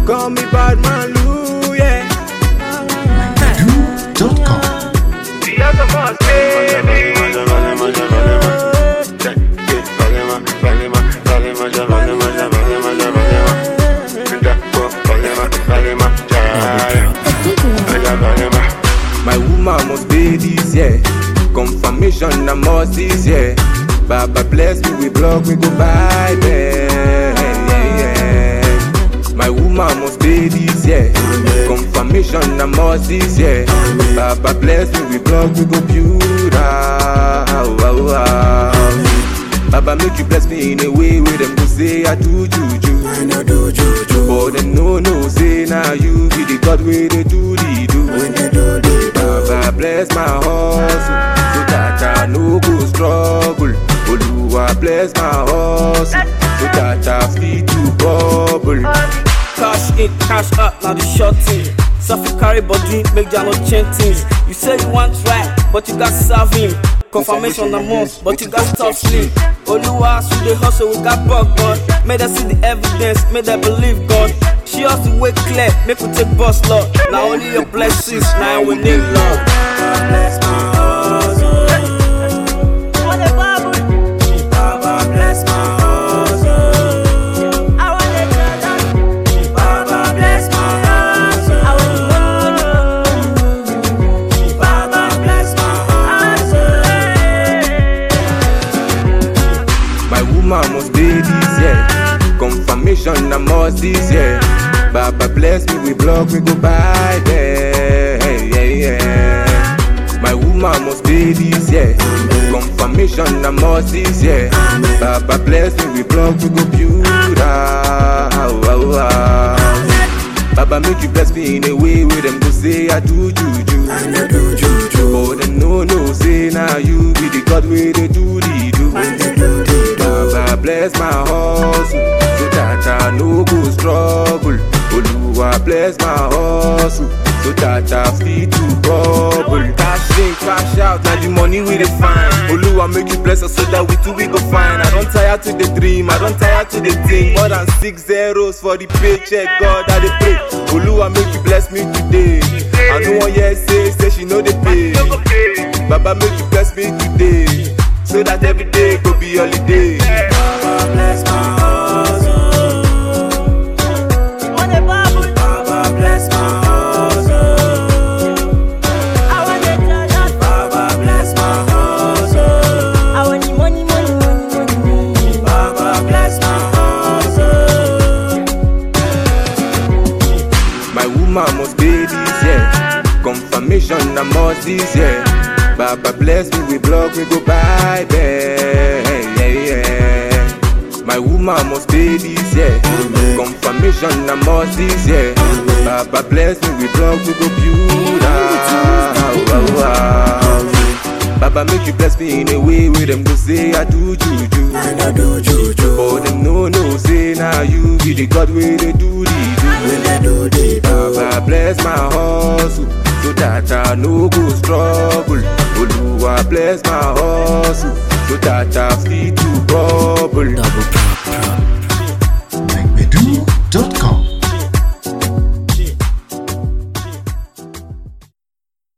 call me bad man Lou, yeah. Edu.com. My woman must pay this, yeah. Confirmation I must this, yeah. Baba bless me, we block, we go buy there, yeah. My woman must pay this, yeah. Confirmation I must this, yeah. Baba bless me, we block, we go build Baba make you bless me in a way where them go say I do juju. I no do juju. But them no say now you be the God where they do the do. When they do the Baba bless my hustle, so that I no go struggle. Oluwa bless my hustle, so that I fit to bubble. Cash in, cash out, now the short thing. Suffer carry body, make Jano change things. You say you want right, but you got serve him. Confirmation a month, but you got stop sleep. Oluwa, so they hustle, we got bug gun. Made us see the evidence, made them believe God. She also wake clear, make we take boss love. Now only your blessings, now we need love. bless my hustle. Baba bless my hustle. Baba bless my hustle. Baba bless my hustle. My woman must pay this, yeah. Confirmation I must this, yeah. Baba bless me, we block, we go buy there, yeah. My woman must pay this, yeah. Confirmation I must this, yeah. Baba bless me, we block, we go build Baba make you bless me in a way where them go say I do juju. I no do juju. But them no say now you be the God where they do the do. When they do the Baba bless my hustle, so that I no go struggle. Oluwa bless my hustle, so that I fit to bubble. Cash in, cash out, now the money we dey find. Oluwa make you bless us so that we too we go find. I don't tire to the dream, I don't tire to the thing. More than 6 zeros for the paycheck, God I dey pray. Oluwa make you bless me today. I no one yet say she know dey pay. Baba make you bless me today, so that every day go be holiday. Baba bless my hustle. Baba bless my hustle. Baba bless my hustle. Baba bless my hustle. My woman must pay this, yeah. Confirmation I must this, yeah. Baba bless me, we block, we go buy there, yeah. My woman must pay this, yeah. Confirmation I must this, yeah. Baba bless me, we block, we go build Baba make you bless me in a way where them go say I do juju. I no do juju. But them no say now you be the God where they do the do. When they do the Baba bless my hustle, so that I no go struggle. Oluwa bless my hustle, so that I fit to bubble. double.